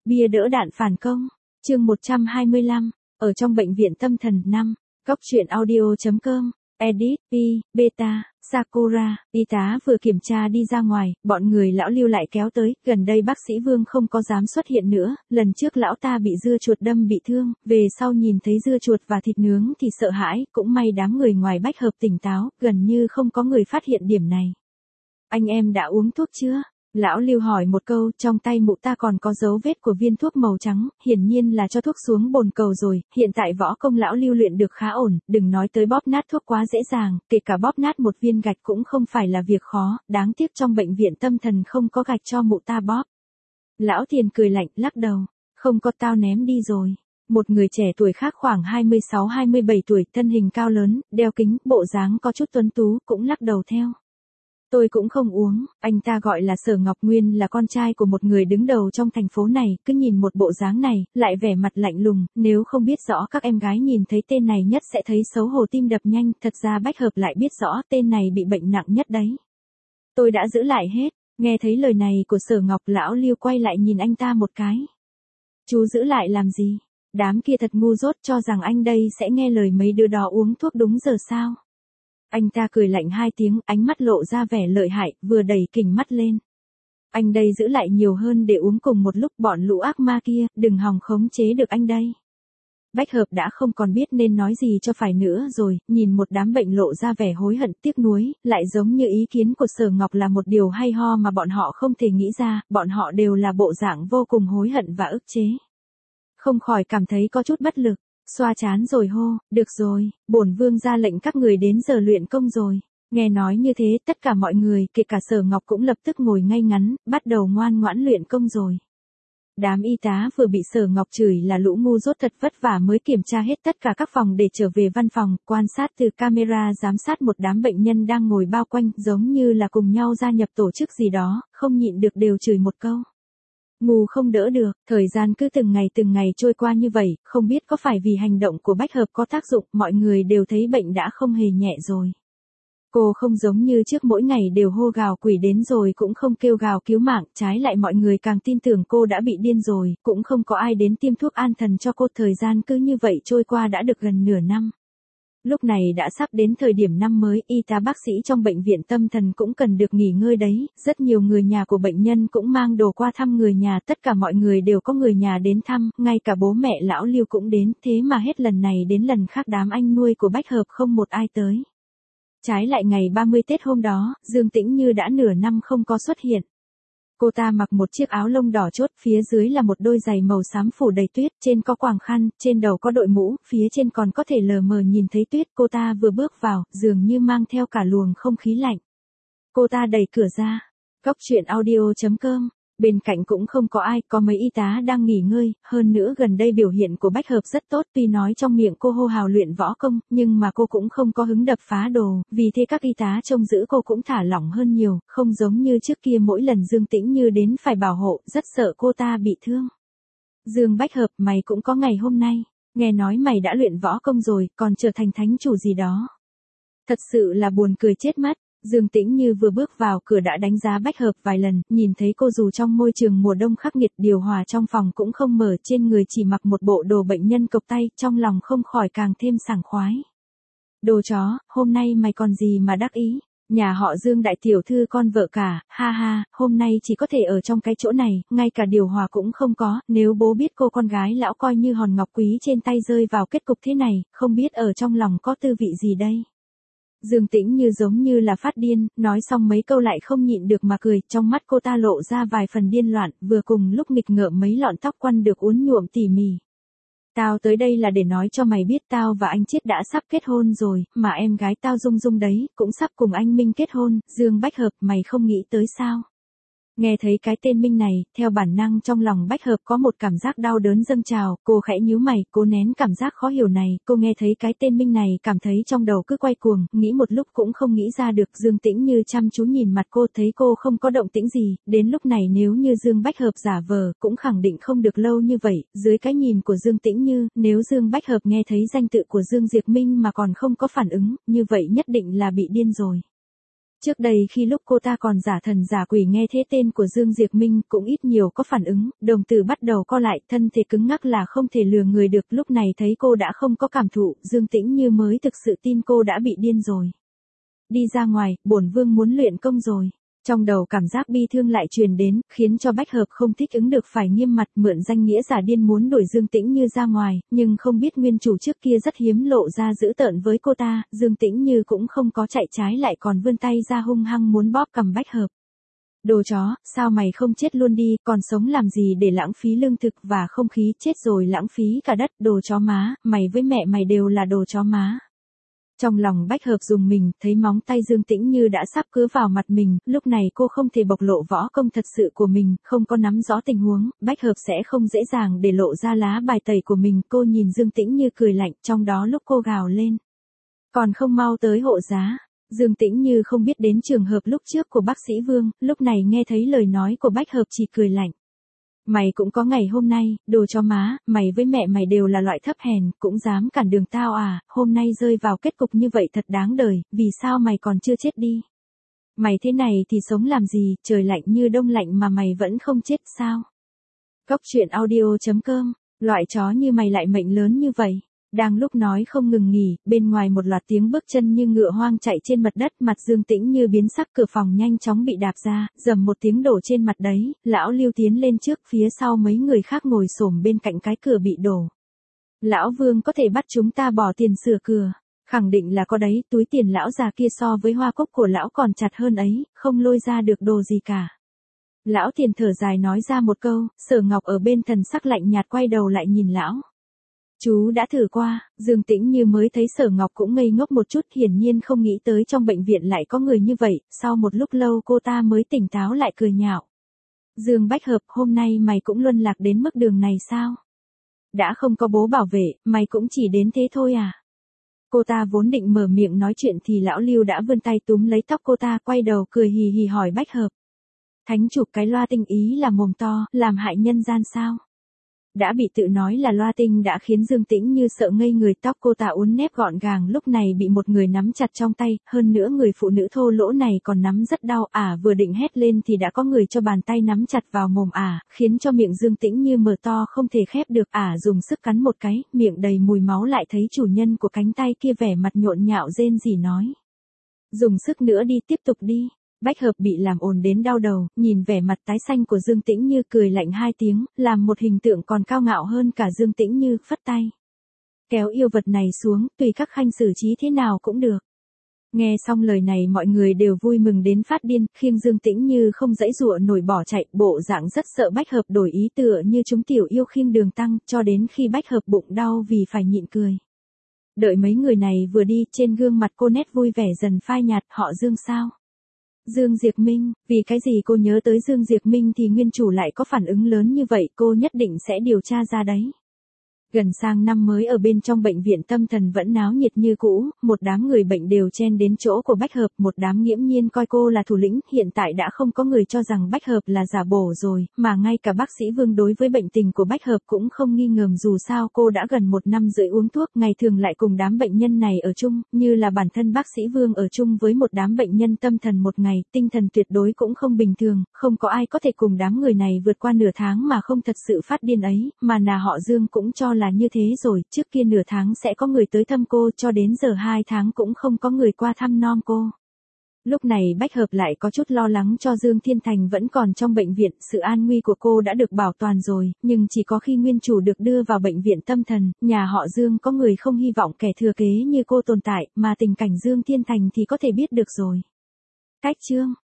Bia đỡ đạn phản công. Chương 125. Ở trong bệnh viện tâm thần 5. Góc truyện audio.com. Edit, Beta, Sakura. Y tá vừa kiểm tra đi ra ngoài, bọn người lão Lưu lại kéo tới. Gần đây bác sĩ Vương không có dám xuất hiện nữa. Lần trước lão ta bị dưa chuột đâm bị thương, về sau nhìn thấy dưa chuột và thịt nướng thì sợ hãi. Cũng may đám người ngoài Bách Hợp tỉnh táo, gần như không có người phát hiện điểm này. Anh em đã uống thuốc chưa? Lão Lưu hỏi một câu, trong tay mụ ta còn có dấu vết của viên thuốc màu trắng, hiển nhiên là cho thuốc xuống bồn cầu rồi. Hiện tại võ công lão Lưu luyện được khá ổn, đừng nói tới bóp nát thuốc quá dễ dàng, kể cả bóp nát một viên gạch cũng không phải là việc khó, đáng tiếc trong bệnh viện tâm thần không có gạch cho mụ ta bóp. Lão Tiền cười lạnh, lắc đầu, không có, tao ném đi rồi. Một người trẻ tuổi khác khoảng 26-27 tuổi, thân hình cao lớn, đeo kính, bộ dáng có chút tuấn tú, cũng lắc đầu theo. Tôi cũng không uống, anh ta gọi là Sở Ngọc Nguyên, là con trai của một người đứng đầu trong thành phố này, cứ nhìn một bộ dáng này, lại vẻ mặt lạnh lùng, nếu không biết rõ các em gái nhìn thấy tên này nhất sẽ thấy xấu hổ tim đập nhanh, thật ra Bách Hợp lại biết rõ tên này bị bệnh nặng nhất đấy. Tôi đã giữ lại hết, nghe thấy lời này của Sở Ngọc, lão Lưu quay lại nhìn anh ta một cái. Chú giữ lại làm gì? Đám kia thật ngu dốt, cho rằng anh đây sẽ nghe lời mấy đứa đó uống thuốc đúng giờ sao? Anh ta cười lạnh hai tiếng, ánh mắt lộ ra vẻ lợi hại, vừa đẩy kình mắt lên. Anh đây giữ lại nhiều hơn để uống cùng một lúc, bọn lũ ác ma kia, đừng hòng khống chế được anh đây. Bách Hợp đã không còn biết nên nói gì cho phải nữa rồi, nhìn một đám bệnh lộ ra vẻ hối hận tiếc nuối, lại giống như ý kiến của Sở Ngọc là một điều hay ho mà bọn họ không thể nghĩ ra, bọn họ đều là bộ dạng vô cùng hối hận và ức chế. Không khỏi cảm thấy có chút bất lực. Xoa chán rồi hô, được rồi, bổn vương ra lệnh các người đến giờ luyện công rồi. Nghe nói như thế, tất cả mọi người, kể cả Sở Ngọc cũng lập tức ngồi ngay ngắn, bắt đầu ngoan ngoãn luyện công rồi. Đám y tá vừa bị Sở Ngọc chửi là lũ ngu dốt thật vất vả mới kiểm tra hết tất cả các phòng để trở về văn phòng, quan sát từ camera giám sát một đám bệnh nhân đang ngồi bao quanh, giống như là cùng nhau gia nhập tổ chức gì đó, không nhịn được đều chửi một câu. Ngu không đỡ được, thời gian cứ từng ngày trôi qua như vậy, không biết có phải vì hành động của Bách Hợp có tác dụng, mọi người đều thấy bệnh đã không hề nhẹ rồi. Cô không giống như trước mỗi ngày đều hô gào quỷ đến rồi cũng không kêu gào cứu mạng, trái lại mọi người càng tin tưởng cô đã bị điên rồi, cũng không có ai đến tiêm thuốc an thần cho cô, thời gian cứ như vậy trôi qua đã được gần nửa năm. Lúc này đã sắp đến thời điểm năm mới, y tá bác sĩ trong bệnh viện tâm thần cũng cần được nghỉ ngơi đấy, rất nhiều người nhà của bệnh nhân cũng mang đồ qua thăm người nhà, tất cả mọi người đều có người nhà đến thăm, ngay cả bố mẹ lão Lưu cũng đến, thế mà hết lần này đến lần khác đám anh nuôi của Bách Hợp không một ai tới. Trái lại ngày 30 Tết hôm đó, Dương Tĩnh Như đã nửa năm không có xuất hiện. Cô ta mặc một chiếc áo lông đỏ chốt, phía dưới là một đôi giày màu xám phủ đầy tuyết, trên có quàng khăn, trên đầu có đội mũ, phía trên còn có thể lờ mờ nhìn thấy tuyết. Cô ta vừa bước vào, dường như mang theo cả luồng không khí lạnh. Cô ta đẩy cửa ra. Góc truyện audio.com. Bên cạnh cũng không có ai, có mấy y tá đang nghỉ ngơi, hơn nữa gần đây biểu hiện của Bách Hợp rất tốt, tuy nói trong miệng cô hô hào luyện võ công, nhưng mà cô cũng không có hứng đập phá đồ, vì thế các y tá trông giữ cô cũng thả lỏng hơn nhiều, không giống như trước kia mỗi lần Dương Tĩnh Như đến phải bảo hộ, rất sợ cô ta bị thương. Dương Bách Hợp, mày cũng có ngày hôm nay, nghe nói mày đã luyện võ công rồi, còn trở thành thánh chủ gì đó. Thật sự là buồn cười chết mắt. Dương Tĩnh Như vừa bước vào cửa đã đánh giá Bách Hợp vài lần, nhìn thấy cô dù trong môi trường mùa đông khắc nghiệt, điều hòa trong phòng cũng không mở, trên người chỉ mặc một bộ đồ bệnh nhân cộc tay, trong lòng không khỏi càng thêm sảng khoái. Đồ chó, hôm nay mày còn gì mà đắc ý? Nhà họ Dương đại tiểu thư con vợ cả, ha ha, hôm nay chỉ có thể ở trong cái chỗ này, ngay cả điều hòa cũng không có, nếu bố biết cô con gái lão coi như hòn ngọc quý trên tay rơi vào kết cục thế này, không biết ở trong lòng có tư vị gì đây. Dương Tĩnh Như giống như là phát điên, nói xong mấy câu lại không nhịn được mà cười, trong mắt cô ta lộ ra vài phần điên loạn, vừa cùng lúc nghịch ngợm mấy lọn tóc quăn được uốn nhuộm tỉ mỉ. Tao tới đây là để nói cho mày biết tao và anh Chiết đã sắp kết hôn rồi, mà em gái tao Dung Dung đấy, cũng sắp cùng anh Minh kết hôn, Dương Bách Hợp, mày không nghĩ tới sao? Nghe thấy cái tên Minh này, theo bản năng trong lòng Bách Hợp có một cảm giác đau đớn dâng trào, cô khẽ nhíu mày, cố nén cảm giác khó hiểu này, cô nghe thấy cái tên Minh này cảm thấy trong đầu cứ quay cuồng, nghĩ một lúc cũng không nghĩ ra được. Dương Tĩnh Như chăm chú nhìn mặt cô, thấy cô không có động tĩnh gì, đến lúc này nếu như Dương Bách Hợp giả vờ, cũng khẳng định không được lâu như vậy, dưới cái nhìn của Dương Tĩnh Như, nếu Dương Bách Hợp nghe thấy danh tự của Dương Diệp Minh mà còn không có phản ứng, như vậy nhất định là bị điên rồi. Trước đây khi lúc cô ta còn giả thần giả quỷ nghe thế tên của Dương Diệp Minh cũng ít nhiều có phản ứng, đồng tử bắt đầu co lại, thân thể cứng ngắc là không thể lừa người được. Lúc này thấy cô đã không có cảm thụ, Dương Tĩnh Như mới thực sự tin cô đã bị điên rồi. Đi ra ngoài, bổn vương muốn luyện công rồi. Trong đầu cảm giác bi thương lại truyền đến, khiến cho Bách Hợp không thích ứng được, phải nghiêm mặt mượn danh nghĩa giả điên muốn đuổi Dương Tĩnh Như ra ngoài, nhưng không biết nguyên chủ trước kia rất hiếm lộ ra dữ tợn với cô ta, Dương Tĩnh Như cũng không có chạy trái lại còn vươn tay ra hung hăng muốn bóp cầm Bách Hợp. Đồ chó, sao mày không chết luôn đi, còn sống làm gì để lãng phí lương thực và không khí, chết rồi lãng phí cả đất, đồ chó má, mày với mẹ mày đều là đồ chó má. Trong lòng Bách Hợp dùng mình, thấy móng tay Dương Tĩnh Như đã sắp cứa vào mặt mình, lúc này cô không thể bộc lộ võ công thật sự của mình, không có nắm rõ tình huống, Bách Hợp sẽ không dễ dàng để lộ ra lá bài tẩy của mình. Cô nhìn Dương Tĩnh Như cười lạnh, trong đó lúc cô gào lên. Còn không mau tới hộ giá. Dương Tĩnh Như không biết đến trường hợp lúc trước của bác sĩ Vương, lúc này nghe thấy lời nói của Bách Hợp chỉ cười lạnh. Mày cũng có ngày hôm nay, đồ chó má, mày với mẹ mày đều là loại thấp hèn, cũng dám cản đường tao à, hôm nay rơi vào kết cục như vậy thật đáng đời, vì sao mày còn chưa chết đi? Mày thế này thì sống làm gì, trời lạnh như đông lạnh mà mày vẫn không chết sao? Cốc truyện audio.com, loại chó như mày lại mệnh lớn như vậy. Đang lúc nói không ngừng nghỉ, bên ngoài một loạt tiếng bước chân như ngựa hoang chạy trên mặt đất, mặt Dương Tĩnh Như biến sắc, cửa phòng nhanh chóng bị đạp ra, dầm một tiếng đổ trên mặt đấy, lão Lưu tiến lên trước, phía sau mấy người khác ngồi xổm bên cạnh cái cửa bị đổ. Lão Vương có thể bắt chúng ta bỏ tiền sửa cửa, khẳng định là có đấy, túi tiền lão già kia so với hoa cúc của lão còn chặt hơn ấy, không lôi ra được đồ gì cả. Lão Tiền thở dài nói ra một câu, Sở Ngọc ở bên thần sắc lạnh nhạt quay đầu lại nhìn lão. Chú đã thử qua, Dương Tĩnh Như mới thấy Sở Ngọc cũng ngây ngốc một chút, hiển nhiên không nghĩ tới trong bệnh viện lại có người như vậy, sau một lúc lâu cô ta mới tỉnh táo lại cười nhạo. Dương Bách Hợp, hôm nay mày cũng luân lạc đến mức đường này sao? Đã không có bố bảo vệ, mày cũng chỉ đến thế thôi à? Cô ta vốn định mở miệng nói chuyện thì lão Lưu đã vươn tay túm lấy tóc cô ta, quay đầu cười hì hì hỏi Bách Hợp. Thánh chụp cái loa tinh ý là mồm to, làm hại nhân gian sao? Đã bị tự nói là loa tinh đã khiến Dương Tĩnh Như sợ ngây người, tóc cô ta uốn nếp gọn gàng lúc này bị một người nắm chặt trong tay, hơn nữa người phụ nữ thô lỗ này còn nắm rất đau, vừa định hét lên thì đã có người cho bàn tay nắm chặt vào mồm khiến cho miệng Dương Tĩnh Như mở to không thể khép được, dùng sức cắn một cái, miệng đầy mùi máu, lại thấy chủ nhân của cánh tay kia vẻ mặt nhộn nhạo rên rỉ nói. Dùng sức nữa đi, tiếp tục đi. Bách Hợp bị làm ồn đến đau đầu, nhìn vẻ mặt tái xanh của Dương Tĩnh Như cười lạnh hai tiếng, làm một hình tượng còn cao ngạo hơn cả Dương Tĩnh Như, phất tay. Kéo yêu vật này xuống, tùy các khanh xử trí thế nào cũng được. Nghe xong lời này mọi người đều vui mừng đến phát điên, khiêng Dương Tĩnh Như không dãy dụa nổi bỏ chạy, bộ dạng rất sợ Bách Hợp đổi ý, tựa như chúng tiểu yêu khiêng Đường Tăng, cho đến khi Bách Hợp bụng đau vì phải nhịn cười. Đợi mấy người này vừa đi, trên gương mặt cô nét vui vẻ dần phai nhạt, họ Dương sao? Dương Diệp Minh, vì cái gì cô nhớ tới Dương Diệp Minh thì nguyên chủ lại có phản ứng lớn như vậy, cô nhất định sẽ điều tra ra đấy. Gần sang năm mới ở bên trong bệnh viện tâm thần vẫn náo nhiệt như cũ, một đám người bệnh đều chen đến chỗ của Bách Hợp, một đám nghiễm nhiên coi cô là thủ lĩnh, hiện tại đã không có người cho rằng Bách Hợp là giả bổ rồi, mà ngay cả bác sĩ Vương đối với bệnh tình của Bách Hợp cũng không nghi ngờ, dù sao cô đã gần 1 năm rưỡi uống thuốc, ngày thường lại cùng đám bệnh nhân này ở chung, như là bản thân bác sĩ Vương ở chung với một đám bệnh nhân tâm thần một ngày, tinh thần tuyệt đối cũng không bình thường, không có ai có thể cùng đám người này vượt qua nửa tháng mà không thật sự phát điên ấy, mà họ Dương cũng cho là như thế rồi, trước kia nửa tháng sẽ có người tới thăm cô, cho đến giờ 2 tháng cũng không có người qua thăm nom cô. Lúc này Bách Hợp lại có chút lo lắng cho Dương Thiên Thành vẫn còn trong bệnh viện, sự an nguy của cô đã được bảo toàn rồi, nhưng chỉ có khi nguyên chủ được đưa vào bệnh viện tâm thần, nhà họ Dương có người không hy vọng kẻ thừa kế như cô tồn tại, mà tình cảnh Dương Thiên Thành thì có thể biết được rồi. Cách chương